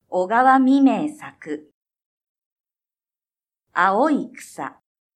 小川未明作。青い草。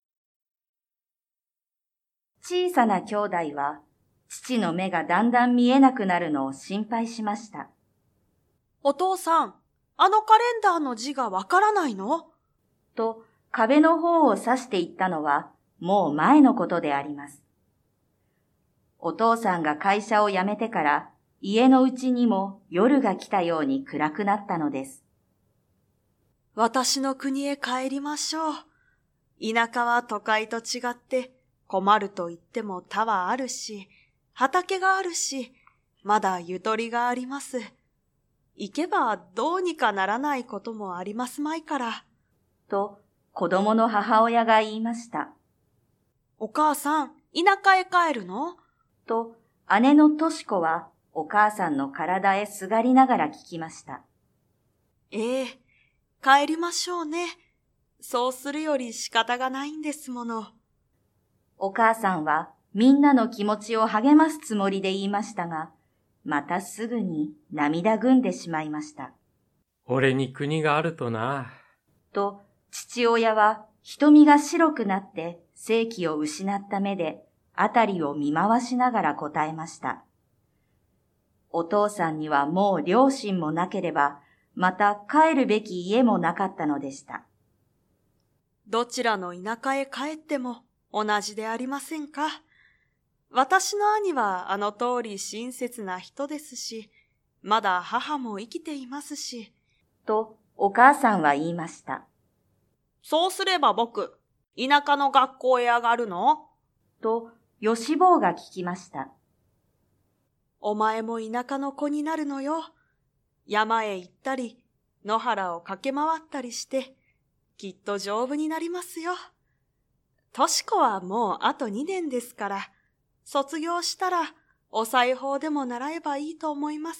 小さな兄弟は、父の目がだんだん見えなくなるのを心配しました。 お父さん、あのカレンダーの字がわからないの？ と壁の方を指して言ったのは、もう前のことであります。お父さんが会社を辞めてから、家のうちにも夜が来たように暗くなったのです。 私の国へ帰りましょう。田舎は都会と違って困ると言っても田はあるし、畑があるし、まだゆとりがあります。行けばどうにかならないこともありますまいから。 と子供の母親が言いました。 お母さん、田舎へ帰るの？ と姉のとし子はお母さんの体へすがりながら聞きました。 ええ、帰りましょうね。そうするより仕方がないんですもの。 お母さんはみんなの気持ちを励ますつもりで言いましたが、またすぐに涙ぐんでしまいました。 俺に国があるとな。 と父親は瞳が白くなって生気を失った目であたりを見回しながら答えました。お父さんにはもう両親もなければ、また帰るべき家もなかったのでした。 どちらの田舎へ帰っても同じでありませんか。私の兄はあの通り親切な人ですし、まだ母も生きていますし。 とお母さんは言いました。 そうすれば僕、田舎の学校へ上がるの？ と吉坊が聞きました。 お前も田舎の子になるのよ。山へ行ったり、野原を駆け回ったりして、きっと丈夫になりますよ。とし子はもうあと2年ですから、卒業したらお裁縫でも習えばいいと思います。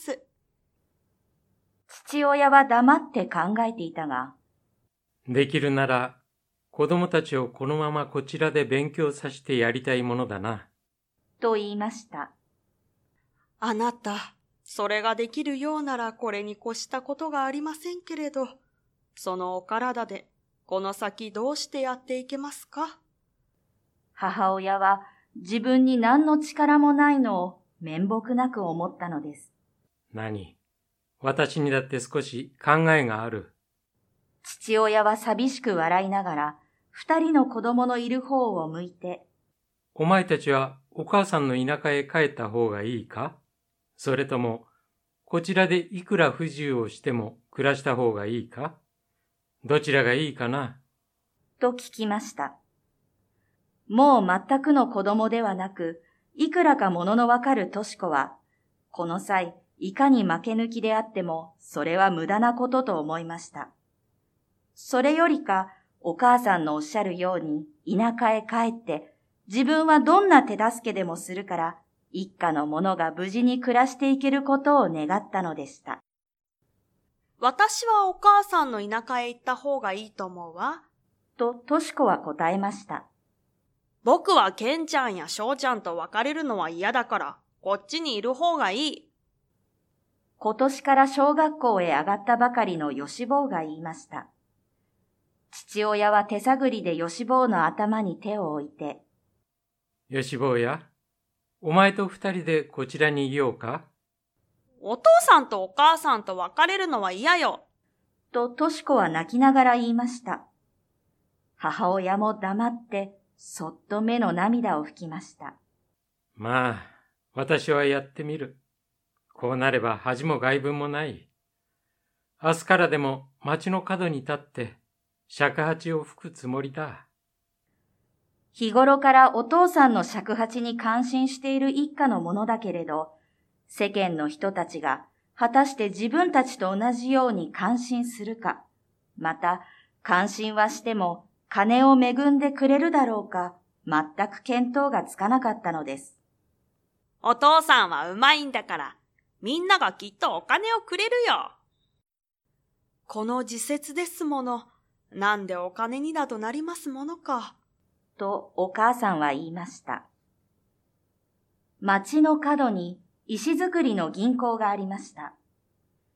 父親は黙って考えていたが、 できるなら子供たちをこのままこちらで勉強させてやりたいものだな。 と言いました。 あなた、それができるようならこれに越したことがありませんけれど、そのお体でこの先どうしてやっていけますか？ 母親は自分に何の力もないのを面目なく思ったのです。 何？私にだって少し考えがある。 父親は寂しく笑いながら、2人の子供のいる方を向いて、 お前たちはお母さんの田舎へ帰った方がいいか？それとも、こちらでいくら不自由をしても暮らした方がいいか？どちらがいいかな？ と聞きました。もう全くの子供ではなく、いくらかもののわかるとし子は、この際、いかに負け抜きであっても、それは無駄なことと思いました。それよりか、お母さんのおっしゃるように、田舎へ帰って、自分はどんな手助けでもするから、一家の者が無事に暮らしていけることを願ったのでした。 私はお母さんの田舎へ行った方がいいと思うわ。 と、とし子は答えました。 僕はケンちゃんやショウちゃんと別れるのは嫌だから、こっちにいる方がいい。 今年から小学校へ上がったばかりの吉坊が言いました。父親は手探りで吉坊の頭に手を置いて、 吉坊や、お前と2人でこちらにいようか？ お父さんとお母さんと別れるのは嫌よ。 ととし子は泣きながら言いました。母親も黙ってそっと目の涙を拭きました。 まあ、私はやってみる。こうなれば恥も外聞もない。明日からでも町の角に立って尺八を吹くつもりだ。 日頃からお父さんの尺八に感心している一家のものだけれど、世間の人たちが果たして自分たちと同じように感心するか、また感心はしても金を恵んでくれるだろうか、全く見当がつかなかったのです。 お父さんはうまいんだから、みんながきっとお金をくれるよ。この時節ですもの、なんでお金になどなりますものか。 とお母さんは言いました。町の角に石造りの銀行がありました。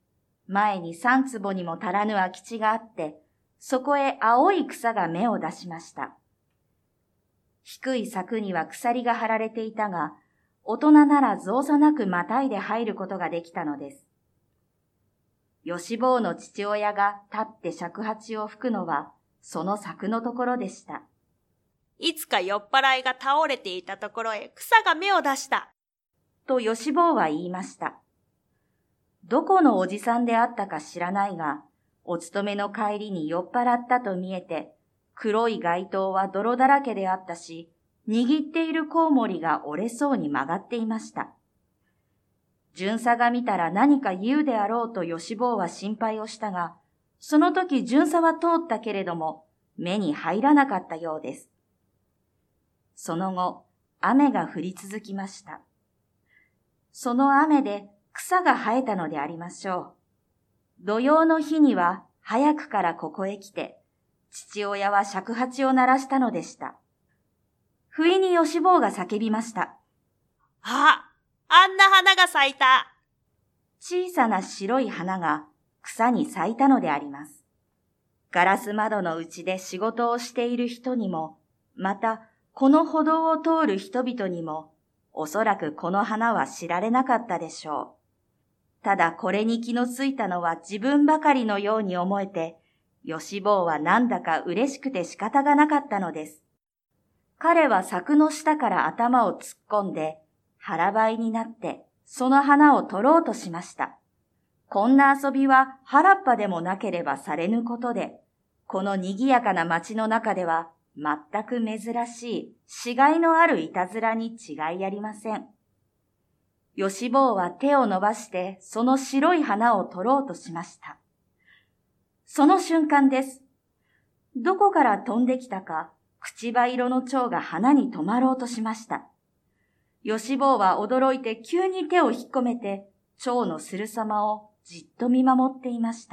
前に3坪にも足らぬ空き地があって、そこへ青い草が芽を出しました。低い柵には鎖が張られていたが、大人なら造作なくまたいで入ることができたのです。吉坊の父親が立って尺八を吹くのは、その柵のところでした。 いつか酔っ払いが倒れていたところへ草が芽を出した。 と吉坊は言いました。どこのおじさんであったか知らないが、お勤めの帰りに酔っ払ったと見えて、黒い街灯は泥だらけであったし、握っているコウモリが折れそうに曲がっていました。巡査が見たら何か言うであろうと吉坊は心配をしたが、その時巡査は通ったけれども、目に入らなかったようです。その後、雨が降り続きました。その雨で草が生えたのでありましょう。土曜の日には早くからここへ来て、父親は尺八を鳴らしたのでした。不意に吉坊が叫びました。 あんな花が咲いた。 小さな白い花が草に咲いたのであります。ガラス窓のうちで仕事をしている人にも、またこの歩道を通る人々にも、おそらくこの花は知られなかったでしょう。ただこれに気のついたのは自分ばかりのように思えて、吉坊はなんだか嬉しくて仕方がなかったのです。彼は柵の下から頭を突っ込んで、腹ばいになってその花を取ろうとしました。こんな遊びは原っぱでもなければされぬことで、この賑やかな町の中では全く珍しいしがいのあるいたずらに違いありません。吉坊は手を伸ばしてその白い花を取ろうとしました。その瞬間です。どこから飛んできたか、口葉色の蝶が花に止まろうとしました。吉坊は驚いて急に手を引っ込めて、蝶のする様をじっと見守っていました。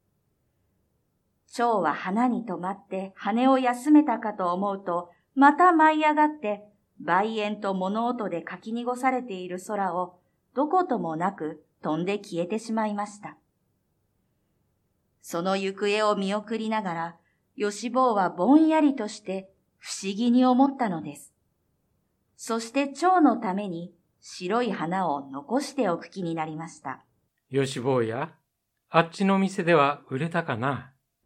蝶は花に止まって羽を休めたかと思うと、また舞い上がって、梅煙と物音でかき濁されている空をどこともなく飛んで消えてしまいました。その行方を見送りながら、吉坊はぼんやりとして不思議に思ったのです。そして蝶のために白い花を残しておく気になりました。 吉坊や、あっちの店では売れたかな。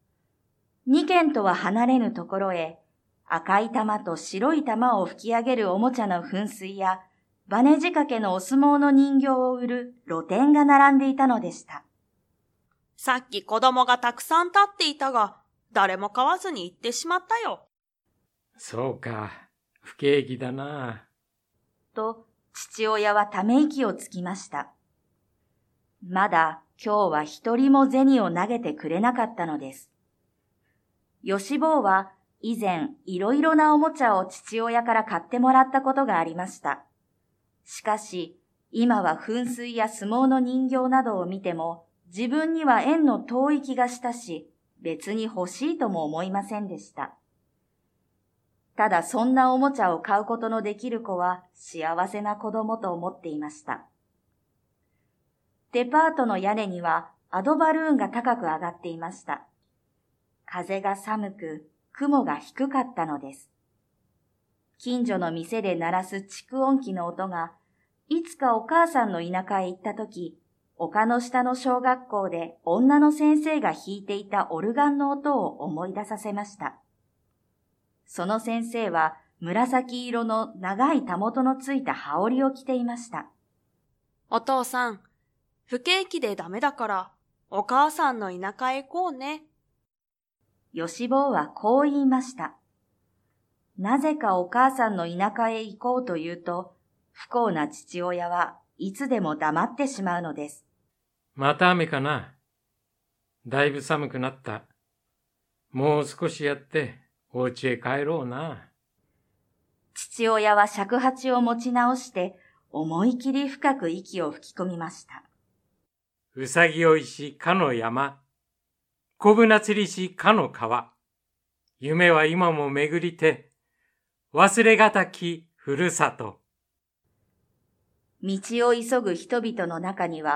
2軒とは離れぬところへ、赤い玉と白い玉を吹き上げるおもちゃの噴水や、バネ仕掛けのお相撲の人形を売る露店が並んでいたのでした。 さっき子供がたくさん立っていたが、誰も買わずに行ってしまったよ。 そうか、不景気だな。 と、父親はため息をつきました。まだ今日は一人も銭を投げてくれなかったのです。吉坊は以前いろいろなおもちゃを父親から買ってもらったことがありました。しかし、今は噴水や相撲の人形などを見ても、自分には縁の遠い気がしたし、別に欲しいとも思いませんでした。ただそんなおもちゃを買うことのできる子は幸せな子供と思っていました。デパートの屋根にはアドバルーンが高く上がっていました。風が寒く、雲が低かったのです。近所の店で鳴らす蓄音機の音が、いつかお母さんの田舎へ行ったとき、丘の下の小学校で女の先生が弾いていたオルガンの音を思い出させました。その先生は紫色の長いたもとのついた羽織を着ていました。 お父さん、不景気でダメだから、お母さんの田舎へ行こうね。 吉坊はこう言いました。なぜかお母さんの田舎へ行こうと言うと、不幸な父親はいつでも黙ってしまうのです。 また雨かな。だいぶ寒くなった。もう少しやってお家へ帰ろうな。 父親は尺八を持ち直して思い切り深く息を吹き込みました。 うさぎ追いしかの山、小舟釣りしかの川。夢は今も巡りて、忘れがたきふるさと。 道を急ぐ人々の中には、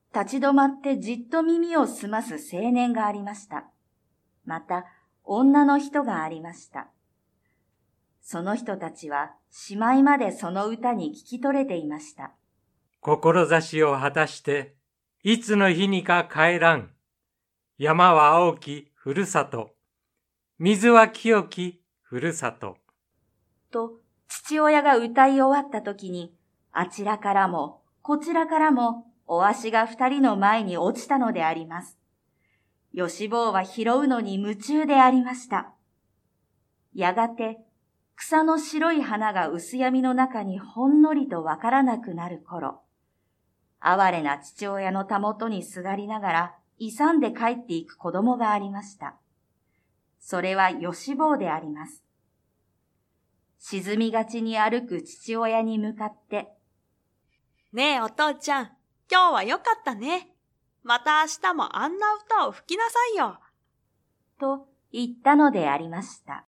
立ち止まってじっと耳を澄ます青年がありました。また、女の人がありました。その人たちはしまいまでその歌に聞き取れていました。 志を果たして、いつの日にか帰らん。山は青きふるさと。水は清きふるさと。 と、父親が歌い終わった時に、あちらからも、こちらからも、お足が二人の前に落ちたのであります。吉坊は拾うのに夢中でありました。やがて、草の白い花が薄闇の中にほんのりとわからなくなる頃、哀れな父親のたもとにすがりながら、勇んで帰っていく子供がありました。それは吉坊であります。沈みがちに歩く父親に向かって、 ねえお父ちゃん、今日はよかったね。また明日もあんな歌を吹きなさいよ。 と言ったのでありました。